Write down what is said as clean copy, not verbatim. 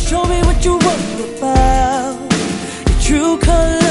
Show me what you were about, your true color.